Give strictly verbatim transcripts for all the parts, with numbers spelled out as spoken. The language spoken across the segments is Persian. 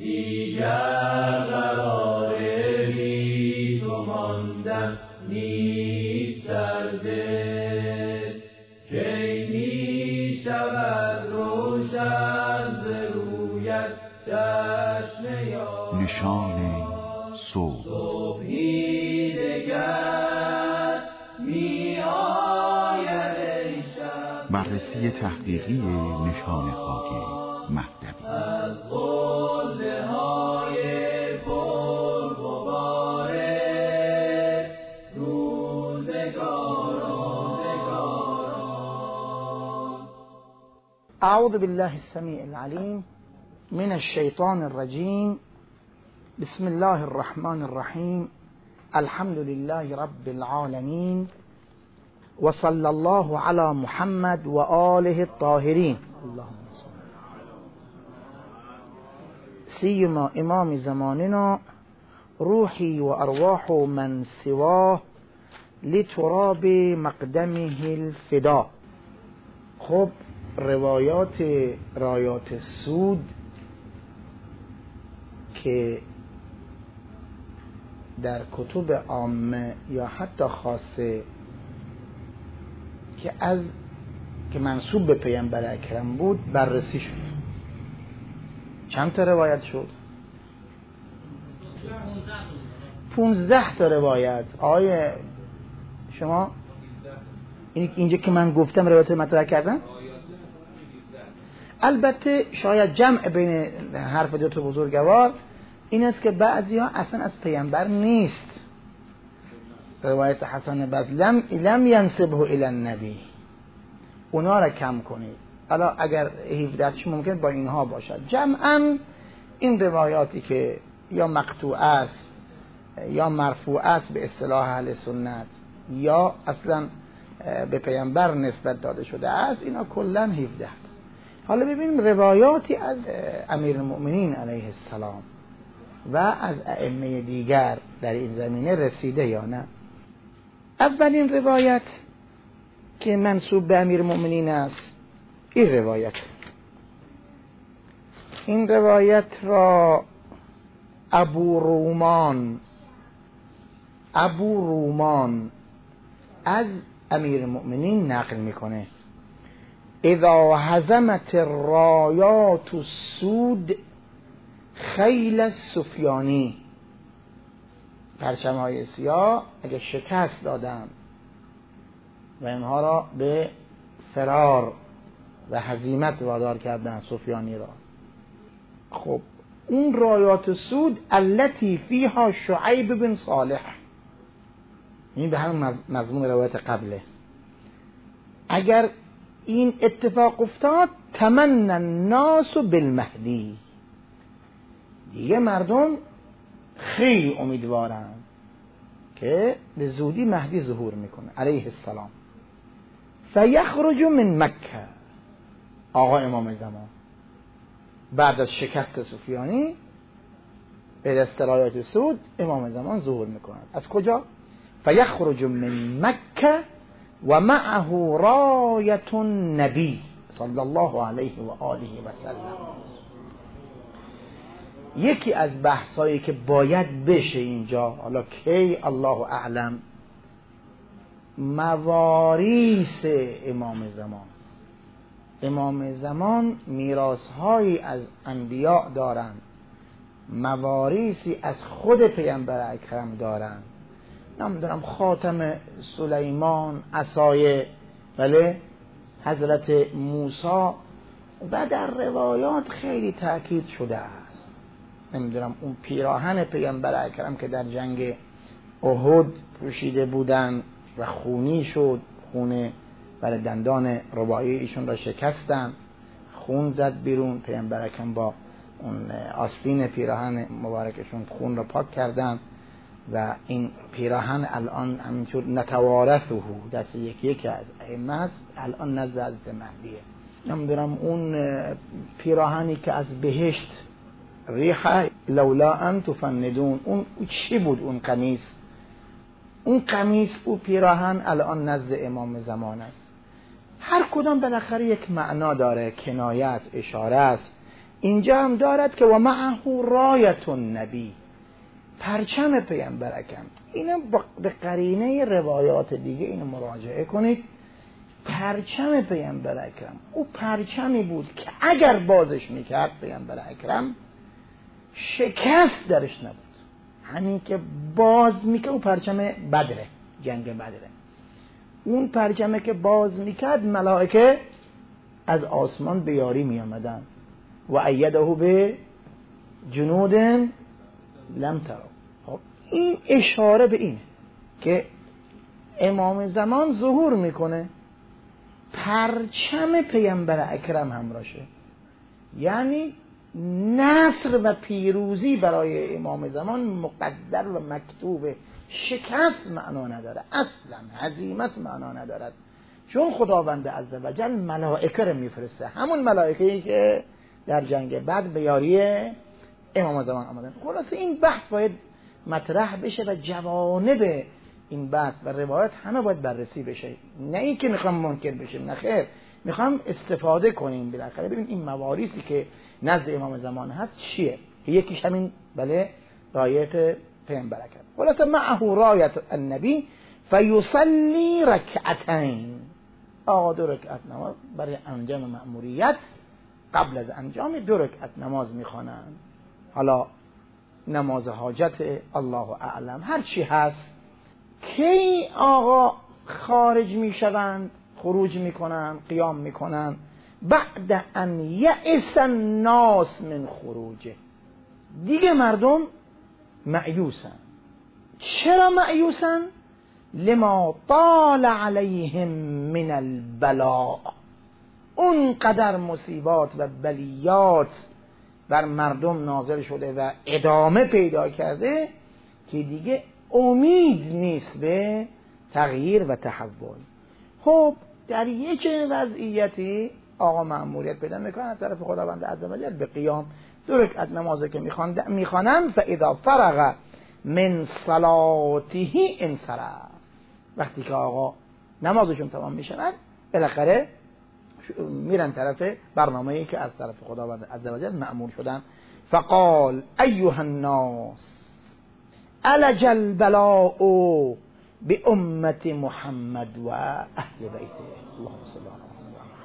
دیگر قرار بی تو ماندن نیست در دل، کی می شود روشن ز رویت چشم یار. نشان صبح صبحی دگر می آید ای شب. بررسی تحقیقی نشان خاکی مهدوی از قله های پر غبار روزگاران. اعوذ بالله السمیع العلیم من الشیطان الرجیم. بسم الله الرحمن الرحیم. الحمد لله رب العالمین و صلی الله علی محمد و آله الطاهرین. اللهم سیما امام زماننا روحی و ارواح من سواه لتراب مقدمه الفدا. خب روایات رایات سود که در کتب عامه یا حتی خاصه که از که منسوب به پیامبر اکرم بود بررسی شد. چند تا روایت شد؟ پونزده تا روایت. آقای شما اینجا که من گفتم روایت مطرح کردم، البته شاید جمع بین حرف دو تا بزرگوار این است که بعضی ها اصلا از پیامبر نیست. روایت حسن بصری لم لم ینسبه الی النبی، اونا را کم کنید. حالا اگر هفدهش ممکن با اینها باشد. جمعا این روایاتی که یا مقطوع است یا مرفوع است به اصطلاح اهل سنت یا اصلا به پیامبر نسبت داده شده است، اینا کلا هفده. حالا ببینیم روایاتی از امیرالمؤمنین علیه السلام و از ائمه دیگر در این زمینه رسیده یا نه. اولین روایت که منسوب به امیرالمؤمنین است این روایت این روایت را ابو رومان ابو رومان از امیرالمؤمنین نقل میکنه. اذا هزمت الرایات السود خیل السفیانی، پرچم‌های سیاه اگه شکست دادن و اینها را به فرار و هزیمت وادار کردن سفیانی را، خب اون رایات سود التي فیها شعیب بن صالح، این به همون مضمون روایت قبله، اگر این اتفاق افتاد تمنى الناس بالمهدی، دیگه مردم خیلی امیدوارن که به زودی مهدی ظهور میکنه علیه السلام. فیخرج من مکه، آقا امام زمان بعد از شکست سفیانی به دست رایات سود امام زمان ظهور میکند. از کجا؟ فیخرج من مکه و معه رایت النبی صلی الله علیه و آله و سلم. یکی از بحثایی که باید بشه اینجا، حالا کی الله اعلم، مواریث امام زمان. امام زمان میراث‌هایی از انبیاء دارند، مواریثی از خود پیامبر اکرم دارند. نمیدونم خاتم سلیمان، عصای بله حضرت موسی، و در روایات خیلی تأکید شده است. نمیدونم اون پیراهن پیامبر اکرم که در جنگ احد پوشیده بودن و خونی شد، خونه برای دندان رباعی ایشون را شکستن، خون زد بیرون، پیامبر اکرم با اون آستین پیراهن مبارکشون خون را پاک کردن و این پیراهن الان همینطور نتوارثه، دست یکی یکی از ائمه است، الان نزد حضرت مهدیه. نمیدونم اون پیراهنی که از بهشت ریحه لولا ان تفندون، اون چی بود؟ اون قمیص اون قمیص او پیراهن الان نزد امام زمان است. هر کدام بالاخره یک معنا داره، کنایه است، اشاره است. اینجا هم دارد که و معه رایت النبی، پرچم پیامبر اکرم. اینو به قرینه روایات دیگه اینو مراجعه کنید. پرچم پیامبر اکرم او پرچمی بود که اگر بازش میکرد پیامبر اکرم شکست درش نبود. همین که باز میکرد، او پرچم بدره، جنگ بدره، اون پرچمه که باز میکرد ملائکه از آسمان به یاری میامدن و ایده به جنود لم تروا. خب این اشاره به اینه که امام زمان ظهور میکنه، پرچم پیامبر اکرم همراشه، یعنی نصر و پیروزی برای امام زمان مقدر و مکتوبه. شکست معنا نداره، اصلا هزیمت معنا ندارد، چون خداوند عزوجل ملائکه رو میفرسته، همون ملائکه‌ای که در جنگ بدر به یاری امام زمان آمدن. خلاصه این بحث باید مطرح بشه و جوانب این بحث و روایت همه باید بررسی بشه، نه این که میخوام منکر بشیم، نه خیر، میخوام استفاده کنیم بالاخره ببین این مواریثی که نزد امام زمان هست چیه، که یکیش همین بله رایت پیامبر کرد. خلاصه معه رایت النبی فیصلی رکعتین، آقا دو رکعت نماز برای انجام مأموریت، قبل از انجام دو رکعت نماز میخوانند. حالا نماز حاجت الله اعلم هر چی هست. کی آقا خارج میشوند، خروج میکنند، قیام میکنند؟ بعد ان یئس الناس من خروجه، دیگه مردم مأیوسن. چرا مأیوسن؟ لما طال علیهم من البلاء، اون قدر مصیبات و بلیات بر مردم نازل شده و ادامه پیدا کرده که دیگه امید نیست به تغییر و تحول. خب در یک وضعیتی آقا مأموریت پیدا میکنن از طرف خداوند عزوجل به قیام، دو رکعت نمازی که میخوانن فاذا فرغ من صلاته انصرف، وقتی که آقا نمازشون تمام میشن بالاخره میرن طرف برنامه‌ای که از طرف خداوند عزوجل مأمور شدن. فقال ایها الناس الج البلاء بأمة محمد و اهل بیته اللهم صل علی محمد.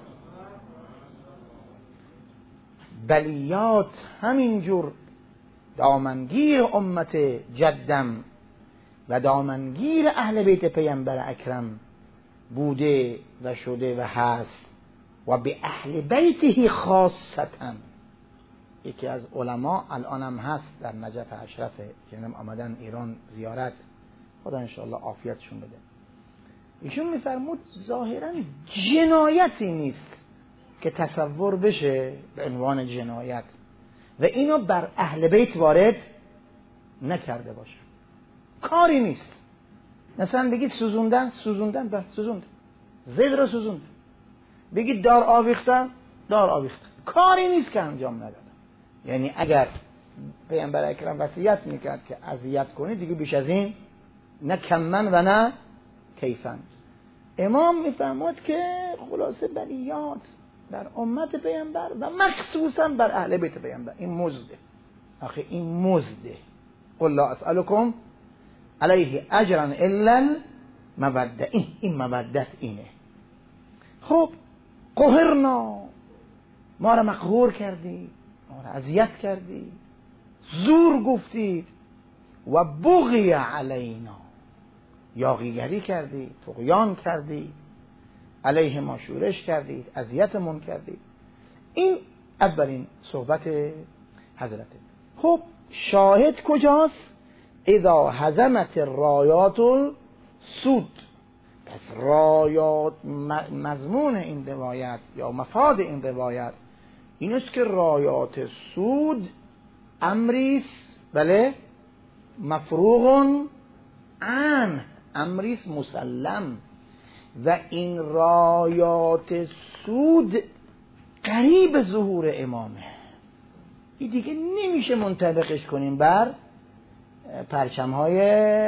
بلیات همینجور دامنگیر امت جدم و دامنگیر اهل بیت پیامبر اکرم بوده و شده و هست، و به اهل بیته خاصتا. یکی از علما الان هم هست در نجف اشرفه، یعنی آمدن ایران زیارت، خدا انشاءالله عافیتشون بده. ایشون میفرمود ظاهرا جنایتی نیست که تصور بشه به عنوان جنایت و اینو بر اهل بیت وارد نکرده باشه، کاری نیست. مثلا بگید سوزوندن سوزوندن به سوزوند، زید رو سوزوند، بگید دار آویختن دار آویختن، کاری نیست که انجام ندادن. یعنی اگر پیامبر اکرم وصیت میکرد که اذیت کنید، دیگه بیش از این نه کمن و نه کیفن. امام میفرمود که خلاصه بلیات در امت پیامبر و مخصوصا بر اهل بیت پیامبر این مزده. آخه این مزده، قل لا اسألكم علیه اجرا الا الموده، این این مودت اینه. خب قهرنا، ما را مقهور کردید، ما را اذیت کردید، زور گفتید، و بغی علینا، یاغیگری کردید، طغیان کردید، علیه ما شورش کردید، اذیتمون کردید. این اولین صحبت حضرته. خب شاهد کجاست؟ اذا هزمت الرایات السود. پس رایات، مضمون این روایت یا مفاد این روایت این است که رایات سود امریست بله مفروغ عن، امریست مسلم، و این رایات سود قریب ظهور امامه. این دیگه نمیشه منطبقش کنیم بر پرچم‌های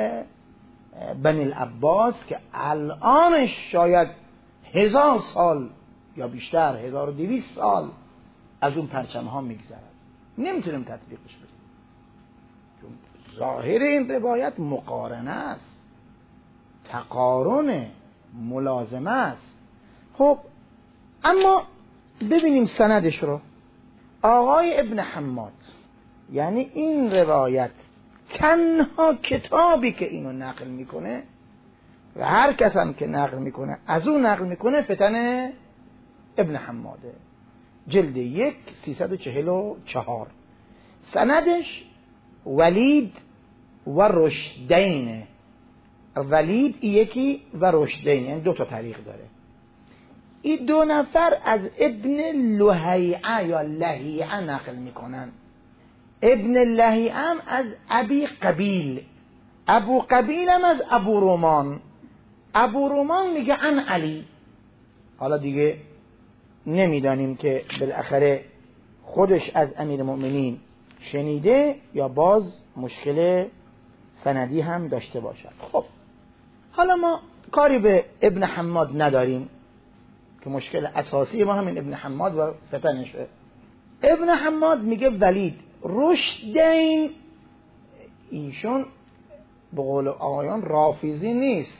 بنی العباس که الانش شاید هزار سال یا بیشتر، هزار و دویست سال از اون پرچم‌ها میگذره. نمیتونیم تطبیقش بدیم، چون ظاهر این روایت مقارنه است، تقارن، ملازمه است. خب اما ببینیم سندش رو. آقای ابن حماد، یعنی این روایت تنها کتابی که اینو نقل میکنه و هر کس هم که نقل میکنه از اون نقل میکنه فتن ابن حماده، جلد یک سیصد و چهل و چهار. سندش ولید و رشدین، ولید یکی و رشدین، یعنی دو تا طریق داره. این دو نفر از ابن لهیعه یا لهیعه نقل میکنن. ابن لهیعه هم از ابی قبیل، ابو قبیل هم از ابو رومان. ابو رومان میگه عن علی. حالا دیگه نمیدانیم که بالاخره خودش از امیر المؤمنین شنیده یا باز مشکل سندی هم داشته باشد. خب حالا ما کاری به ابن حماد نداریم که مشکل اساسی ما همین ابن حماد و فتنشه. ابن حماد میگه ولید رشدین، ایشون به قول آقایان رافیزی نیست،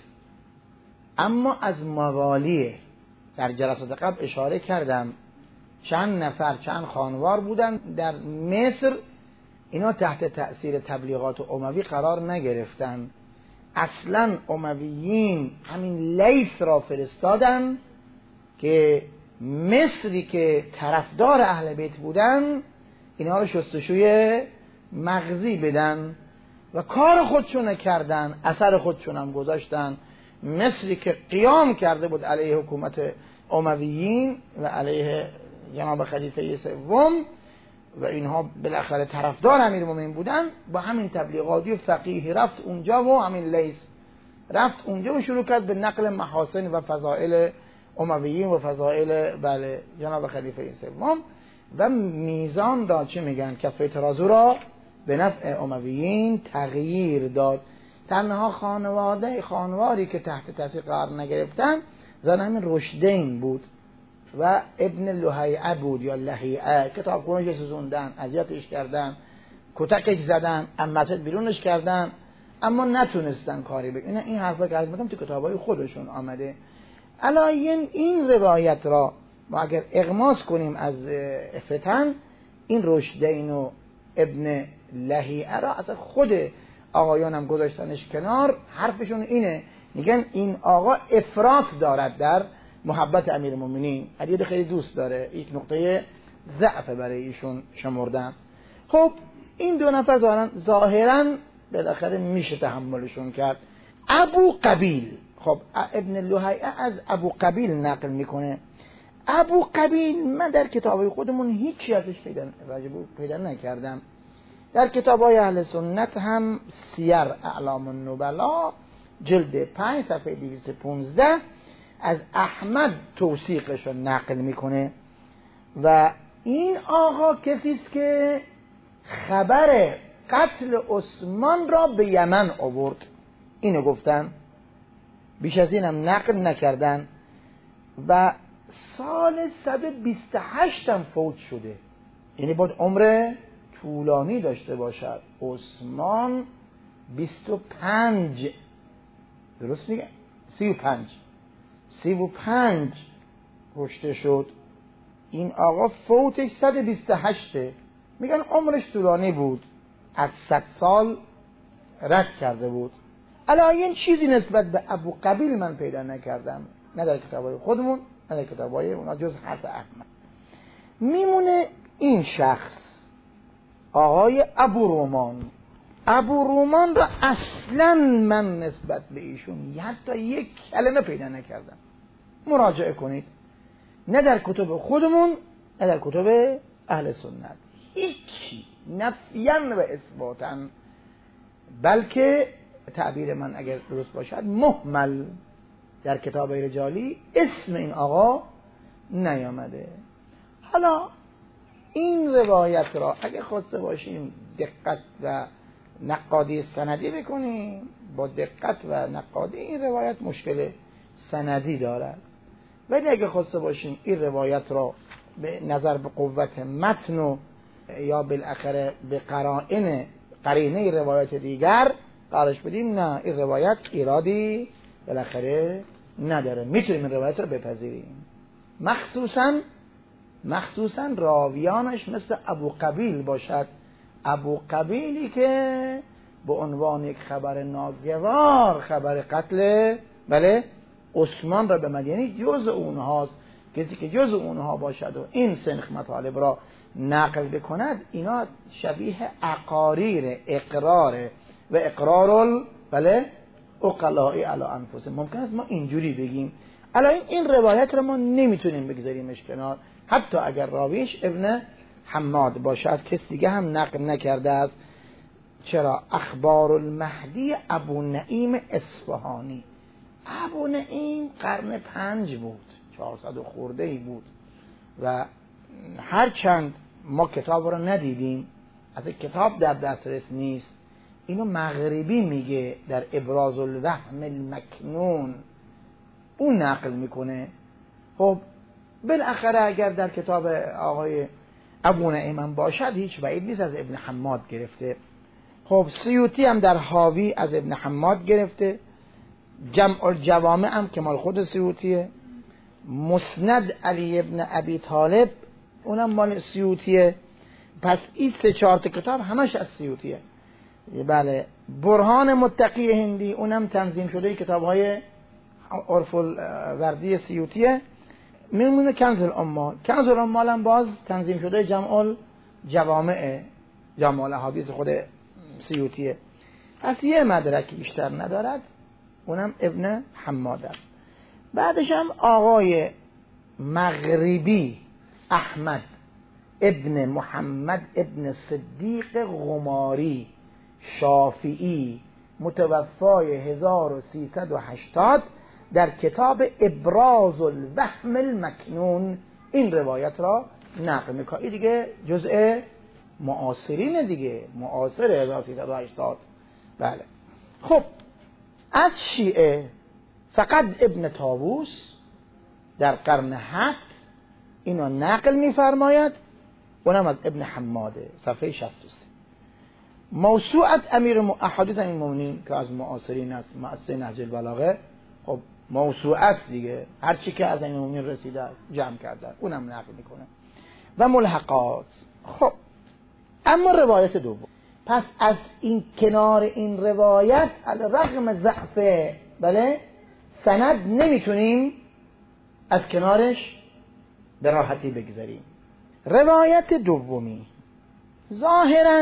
اما از موالیه. در جلسات قبل اشاره کردم چند نفر چند خانوار بودن در مصر، اینا تحت تأثیر تبلیغات اموی قرار نگرفتن. اصلا امویین همین لیث را فرستادن که مصری که طرفدار اهل بیت بودن اینا رو شستشوی مغزی بدن و کار خودشون کردن، اثر خودشون هم گذاشتن. مصری که قیام کرده بود علیه حکومت امویین و علیه جناب خلیفه سوم و اینها بالاخره طرفدار امیرالمومنین بودن، با همین تبلیغاتی و فقیه رفت اونجا و همین لیث رفت اونجا و شروع کرد به نقل محاسن و فضائل امویین و فضائل بله جناب خلیفه سوم و میزان داد، چه میگن، کفه ترازو را به نفع امویین تغییر داد. تنها خانواده خانواری که تحت تاثیر قرار نگرفتن زن همین رشدین بود و ابن لهیعه بود یا لهیعه. کتاب خونش سوزوندن، اذیتش کردن، کتکش زدن، امتت بیرونش کردن، اما نتونستن کاری بکنن. این حرفا که از میگم تو کتابای خودشون آمده. علاین این روایت را ما اگر اغماس کنیم از فتن، این رشدین و ابن لهیعه را از خود آقایان هم گذاشتنش کنار. حرفشون اینه، میگن این آقا افراط دارد در محبت امیرالمومنین، علی خیلی دوست داره، یک نقطه ضعف برای ایشون شمردن. خب این دو نفر ظاهرا ظاهرا بالاخره میشه تحملشون کرد. ابو قبیل، خب ابن لهیعه از ابو قبیل نقل میکنه. ابو قبیل من در کتابای خودمون هیچی ازش پیدا راجع پیدا نکردم. در کتابای اهل سنت هم سیر اعلام النبلا جلد پنج صفحه دویست و پانزده از احمد توثیقش رو نقل میکنه و این آقا کسی است که خبر قتل عثمان را به یمن آورد. اینو گفتن، بیش از اینم نقل نکردن و سال صد و بیست و هشت هم فوت شده، یعنی باید عمر طولانی داشته باشد. عثمان بیست و پنج، درست میگه؟ سی و پنج سی و پنج کشته شد. این آقا فوتش صد و بیست و هشت، میگن عمرش طولانی بود، از صد سال رد کرده بود. علاین چیزی نسبت به ابو قبیل من پیدا نکردم، نه در کتابای خودمون نه در کتابای اونا جز حرف احمد. میمونه این شخص آقای ابو رومان. ابو رومان را اصلا من نسبت به ایشون حتی یک کلمه پیدا نکردم. مراجعه کنید، نه در کتب خودمون نه در کتب اهل سنت، هیچی، نفیاً و اثباتاً، بلکه تعبیر من اگر درست باشد مهمل. در کتاب رجالی اسم این آقا نیامده. حالا این روایت را اگه خواسته باشیم دقت و نقادی سندی بکنیم، با دقت و نقادی این روایت مشکل سندی دارد، ولی اگه خواسته باشیم این روایت را به نظر به قوت متن و یا بالاخره به قرائن قرینه روایت دیگر قرارش بدیم نه این روایت ایرادی بالاخره نداره، میتونیم این روایت رو بپذیریم. مخصوصا مخصوصا راویانش مثل ابو قبیل باشد، ابو قبیلی که به عنوان یک خبر ناگوار خبر قتل بله عثمان را به مدینه جز اونهاست. کسی که جز اونها باشد و این سنخ مطالب را نقل بکند، اینا شبیه اقاریر اقرار و اقرار بله اقلائی علی انفسهم. ممکن است ما اینجوری بگیم الان این روایت را ما نمیتونیم بگذاریمش کنار، حتی اگر راویش ابن حماد باشد، کس دیگه هم نقل نکرده است. چرا؟ اخبار المهدی ابو نعیم اصفهانی. ابو نعیم قرن پنج بود، چهارصد و خورده ای بود و هرچند ما کتاب رو ندیدیم، از کتاب در دسترس نیست، اینو مغربی میگه در ابراز الوهم المکنون اون نقل میکنه. خب بالاخره اگر در کتاب آقای ابو نعیم باشد هیچ بعید نیست از ابن حماد گرفته. خب سیوطی هم در حاوی از ابن حماد گرفته، جمع الجوامع هم که مال خود سیوطیه، مسند علی ابن ابی طالب اونم مال سیوطیه. پس این سه چهار تا کتاب همش از سیوطیه. بله برهان متقی هندی اونم تنظیم شده کتاب های عرف الوردی سیوطیه. میمونه کنز الامال، کنز الامال هم باز تنظیم شده جمع الجوامع جمع الاحادیث خود سیوطیه. پس یه مدرکی بیشتر ندارد، اونم ابن حماد است. بعدش هم آقای مغربی احمد ابن محمد ابن صدیق غماری شافعی متوفای هزار و سیصد و هشتاد در کتاب ابراز الوهم المکنون این روایت را نقل میکنه. این دیگه جزء معاصرین دیگه، معاصر هزار و سیصد و هشتاد. بله خب از شیعه فقط ابن طاووس در قرن هفت اینو نقل میفرماید، اونم از ابن حماده صفحه شصت و سه. موسوعت امیر احادیث امیر المؤمنین که از معاصرین است، مؤسسه نهج البلاغه، خب موسوعه است دیگه، هر چی که از امیر المؤمنین رسیده است جمع کرده، اونم نقل میکنه. و ملحقات. خب اما روایت دوم، پس از این کنار این روایت علی رغم ضعف بله سند نمیتونیم از کنارش به راحتی بگذاریم. روایت دومی ظاهرا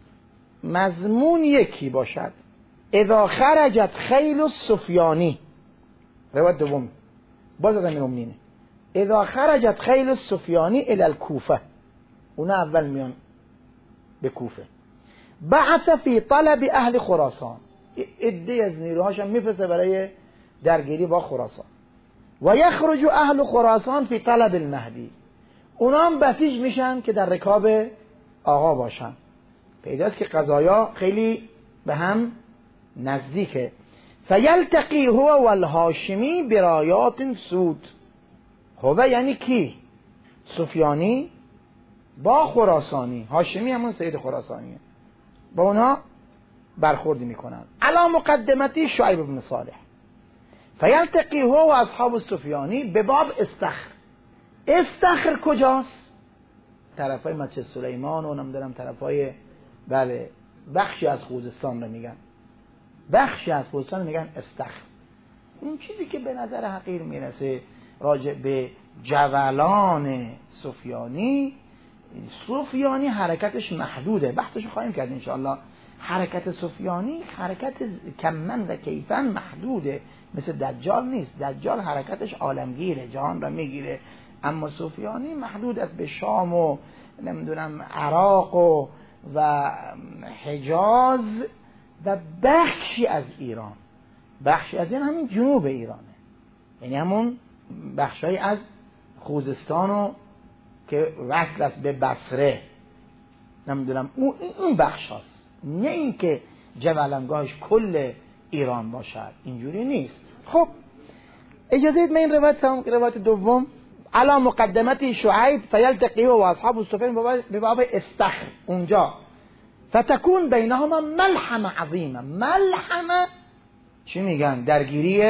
مضمون یکی باشد، اذا خرجت خیل السفیانی، روایت دوم باز از امیر المؤمنین، اذا خرجت خیل السفیانی الی الکوفه، اونا اول میان به کوفه، بعث فی طلب اهل خراسان، عده از نیروهاشم میفرسته برای درگیری با خراسان، و یخرج اهل خراسان فی طلب المهدی، اونا هم بسیج میشن که در رکاب آقا باشن. پیداست که قضایا خیلی به هم نزدیکه. فیلتقی هو والهاشمی برایات سود، هو یعنی کی؟ سفیانی با خراسانی، هاشمی همون سید خراسانیه، با اونها برخوردی میکنن. علا مقدمتی شعیب بن صالح، فیلتقی هو و اصحاب السفیانی به باب استخر. استخر کجاست؟ طرفای مسجد سلیمان و نمیدونم طرفای بله بخشی از خوزستان رو میگن، بخشی از خوزستان میگن استخر. این چیزی که به نظر حقیر میرسه راجع به جولان سفیانی، سفیانی حرکتش محدوده، بحثش خواهیم کرد انشاءالله. حرکت سفیانی حرکت کمن و کیفن محدوده، مثل دجال نیست. دجال حرکتش عالمگیره، جهان را میگیره، اما سفیانی محدود است به شام و نمیدونم عراق و و حجاز و بخشی از ایران. بخشی از این همین جنوب ایرانه، یعنی همون بخشی از خوزستان و که وصل است به بصره، نمیدونم اون این بخش هست، نه این که جولانگاهش کل ایران باشد، اینجوری نیست. خب اجازه اید من این روایت روایت دوم علا مقدمتی شعیب فیلتقیه و اصحاب السفین به باب استخر اونجا فتکون بینهما ملحمه عظیمه. ملحمه چی میگن؟ درگیری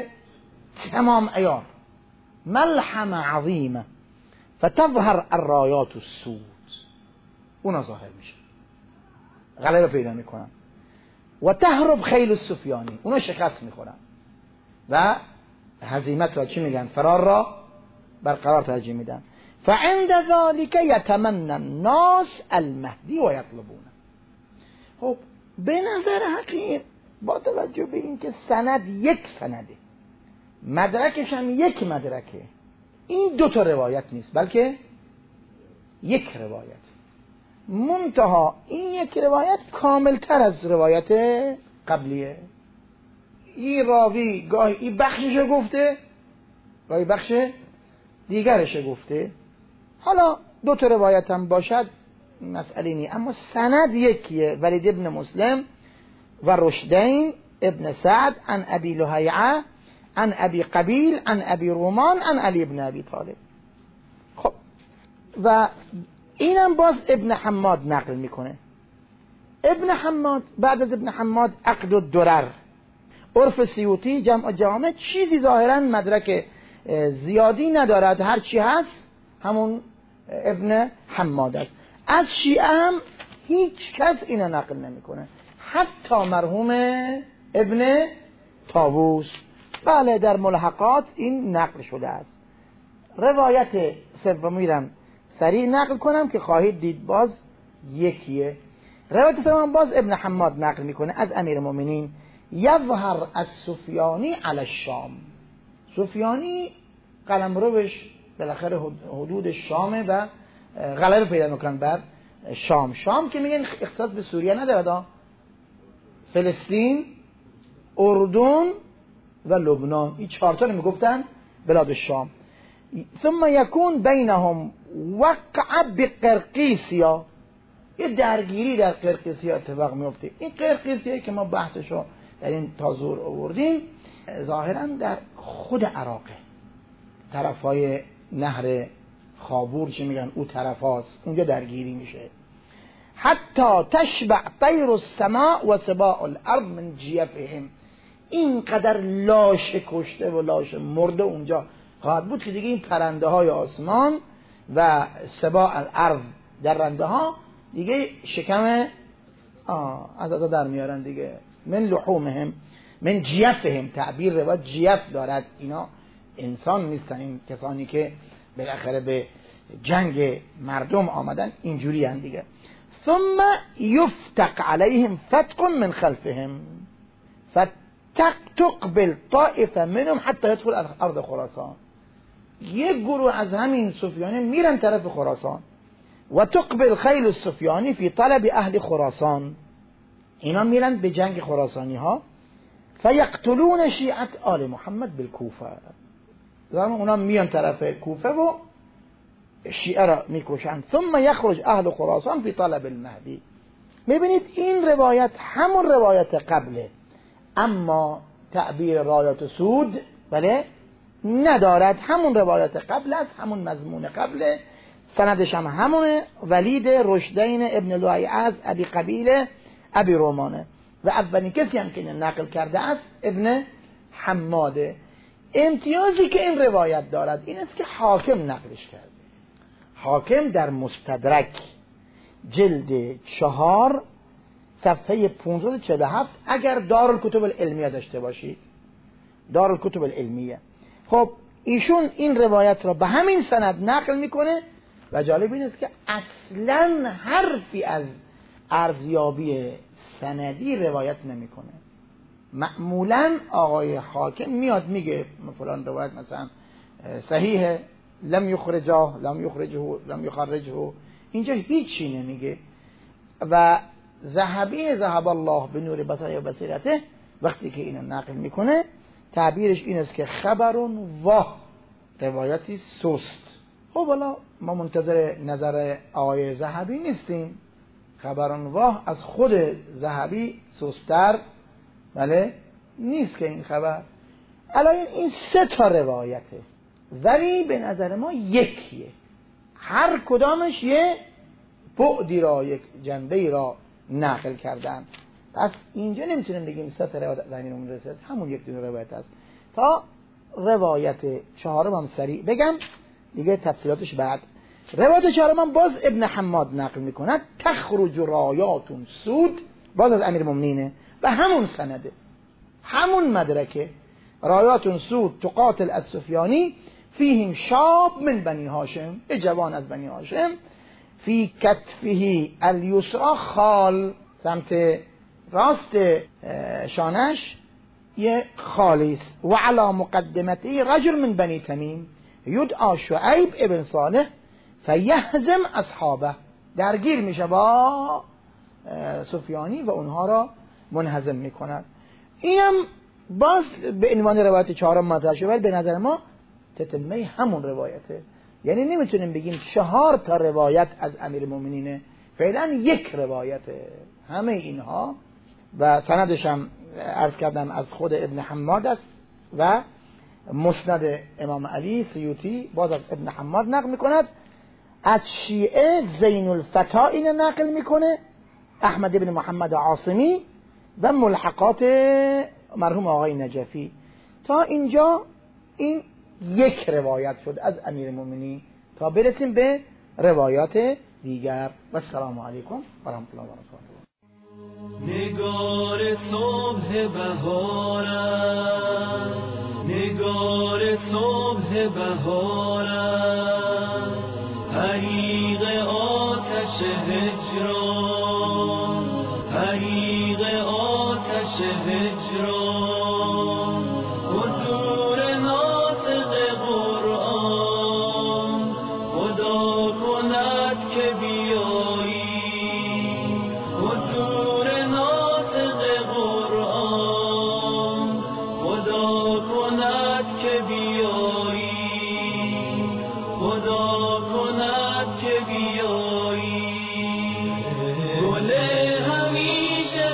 تمام عیار. ملحمه عظیمه فتظهر الرایات السود، اونا ظاهر میشه، غلبه پیدا میکنن. و تهرب خیل السفیانی، اونا شکست میخورن و هزیمت را چی میگن؟ فرار را برقرار ترجیح میدن. فعند ذلك یتمنى الناس المهدی و یطلبونه. خب به نظر حقیق با توجه به این که سند یک سنده، مدرکش هم یک مدرکه، این دو تا روایت نیست بلکه یک روایت. منتها این یک روایت کاملتر از روایت قبلیه. این راوی گاهی این بخشش گفته، گاهی بخش دیگرش گفته. حالا دو تا روایت هم باشد مسئله نی، اما سند یکیه. ولید ابن مسلم و رشدین ابن سعد عن ابی لهیعه عن ابی قبیل عن ابی رومان عن علی ابن ابی طالب. خب و اینم باز ابن حماد نقل میکنه. ابن حماد بعد از ابن حماد عقد الدرر، عرف سیوطی جمع جامع چیزی ظاهرا مدرک زیادی ندارد، هر چی هست همون ابن حماد است. از شیعه هم هیچ کس اینو نقل نمیکنه، حتی مرحوم ابن طاووس. بله در ملحقات این نقل شده است. روایت سومی را سریع نقل کنم که خواهید دید باز یکیه. روایت سوم باز ابن حماد نقل میکنه از امیر المؤمنین یظهر از سفیانی علی الشام. سفیانی قلمروش بالاخره حدود شامه و غلبه پیدا میکنن بر شام. شام که میگن اختصاص به سوریه نداره، فلسطین، اردن و لبنان، این چهار تا رو میگفتن بلاد الشام. ثم یکون بینهم وقع بقرقیسیا، یه درگیری در قرقیسیا اتفاق میفته. این قرقیسیه که ما بحثشو در این تازور آوردیم ظاهرا در خود عراقه، طرفای نهر خابور چی میگن او طرف هاست، اونجا درگیری میشه. حتی تشبع طیر السماء و سباع الارض من جیفهم، اینقدر لاش کشته و لاش مرده اونجا خواهد بود که دیگه این پرنده های آسمان و سباع الارض درنده ها دیگه شکم آه از از در میارن دیگه. من لحومهم من جیفهم، تعبیر روایت جیف دارد، اینا انسان نیستن، این کسانی که بالاخره به جنگ مردم آمدن اینجوری هن دیگه. ثم یفتق علیهم فتق من خلفهم فتقبل طائفه منهم حتی يدخل ارض خراسان. یک گروه از همین سفیانی میرن طرف خراسان و تقبل خیل السفیانی فی طلب اهل خراسان، اینا میرن به جنگ خراسانی ها. فیقتلون شیعت آل محمد بالکوفه، زمان اونا میان طرف کوفه و شیعه را میکشن. ثم یخرج اهل خراسان فی طلب المهدی. میبینید این روایت همون روایت قبله، اما تعبیر رایات سود بله ندارد، همون روایت قبل است، همون مضمون قبله، سندش هم همونه. ولید رشدین ابن لهیعه از ابی قبیل ابی رومانه و اولین کسی هم که نقل کرده است ابن حماده. امتیازی که این روایت دارد این است که حاکم نقلش کرده. حاکم در مستدرک جلد چهار صفحه پانصد و چهل و هفت اگر دارالکتب العلمیه داشته باشید، دارالکتب العلمیه. خب ایشون این روایت را به همین سند نقل میکنه و جالب این است که اصلا حرفی از ارزیابی سندی روایت نمیکنه. معمولا آقای حاکم میاد میگه فلان روایت مثلا صحیحه، لم یخرجه لم یخرجه لم یخرجه، اینجا هیچی نمیگه. و ذهبی ذهب الله به نور بصره و بصیرته وقتی که اینو نقل میکنه تعبیرش این است که خبرون واه، روایتی سست. خب حالا ما منتظر نظر آقای ذهبی نیستیم، خبرون واه از خود ذهبی سست‌تر بله نیست که این خبر. الان این سه تا روایته، ولی به نظر ما یکیه، هر کدامش یه بعدی را، یک جنبه‌ای را نقل کردن. پس اینجا نمیتونیم بگیم سه تا روایت از امیرالمومنین رسید، همون یک دونه روایت است. تا روایت چهارم هم سریع بگم دیگه تفصیلاتش بعد. روایت چهارم هم باز ابن حماد نقل میکند، تخرج رایاتون سود، باز از امیرالمومنینه و همون سنده، همون مدرکه. رایاتون سود تقاتل السفیانی فیهم شاب من بنی هاشم، یه جوان از بنی هاشم، فی کتفه الیسرا خال، سمت راست شانش یه خالیست، و علی مقدمته رجل من بنی تمیم یدعا شعیب ابن صالح فیهزم اصحابه، درگیر میشه با سفیانی و اونها را منهزم میکند. اینم باز به عنوان روایت چهارم مطرح شده، ولی به نظر ما تتمه همون روایته. یعنی نمیتونیم بگیم چهار تا روایت از امیرالمومنینه، فعلا یک روایته همه اینها. و سندش هم عرض کردم از خود ابن حماد است و مسند امام علی سیوطی باز از ابن حماد نقل میکند. از شیعه زین الفتا اینو نقل میکنه، احمد ابن محمد عاصمی و ملحقات مرحوم آقای نجفی. تا اینجا این یک روایت شد از امیرالمومنین، تا برسیم به روایات دیگر. و السلام علیکم و رحمت الله و برکاته. نگار صبح بهارم، نگار صبح بهارم، حریق آتش هجران، حریق آتش هجران، حضور ناطق قرآن، خدا کند که بیایی، حضور ناطق قرآن، خدا کند که بیایی، خدا کند که بیایی. گل همیشه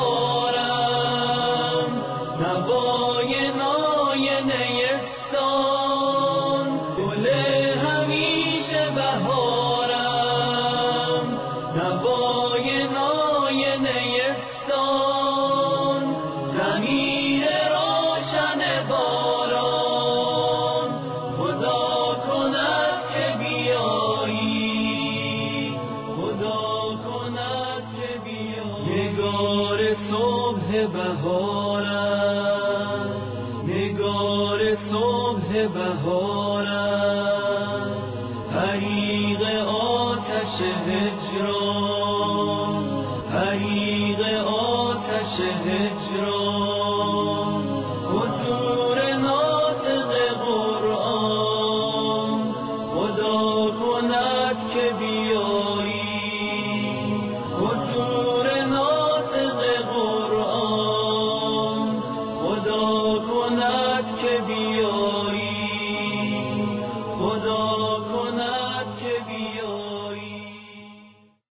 بهارم، نوای نای نیستان، گل همیشه بهارم، نوای نای نیستان، زمین روشن باران، خدا کند که بیایی، خدا کند که بیایی. نگار صبح بهارم، نگار صبح بهارم، حریق آتش هجران، حریق آتش هجران، حضور ناطق قرآن، خدا کند که بیایی، حضور ناطق قرآن، خدا کند که بیایی.